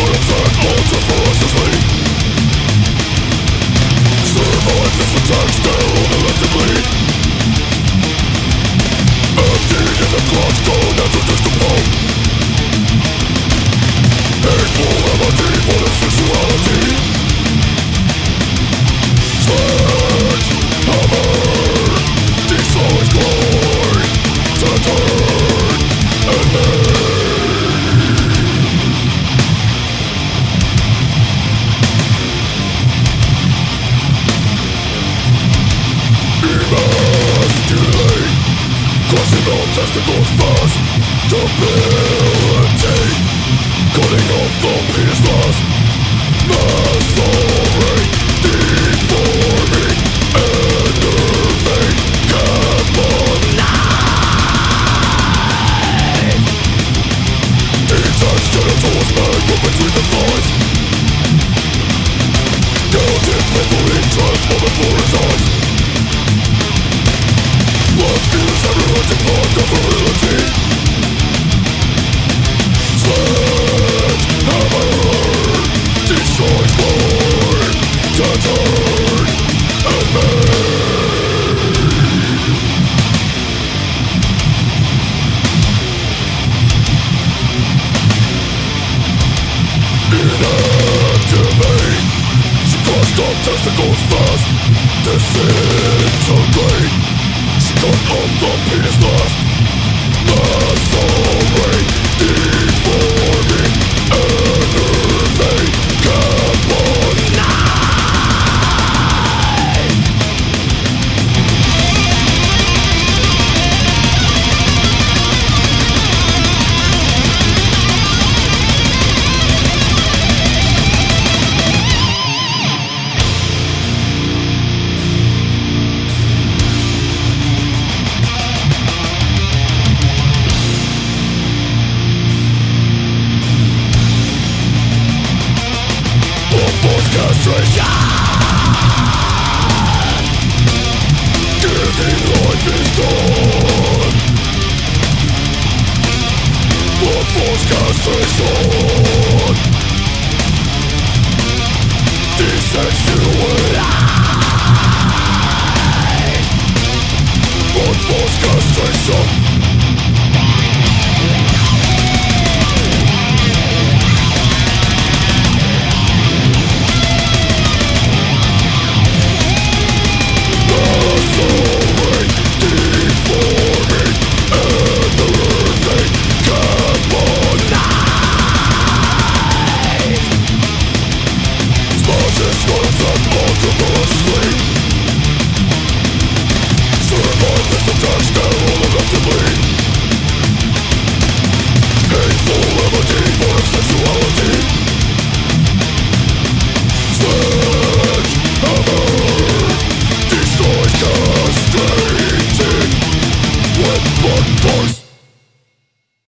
Testicles fast, stability, cutting off the penis last, massacring, deforming, enervate, carbonite. Detached genitals mag up between the thighs, counted painfully transforming for his eyes. Blood feels everyone to part of virility. Sledgehammer destroys blood, tattered and made. Inactivate, she crossed up testicles fast, disintegrate. Cut off the penis last, macerate, deforming, enervate, carbonite. Castration, giving life is done. Blood force castration, desexualize. Blood force castration. Survive this attack, stand all enough to bleed. Hateful remedy for sexuality.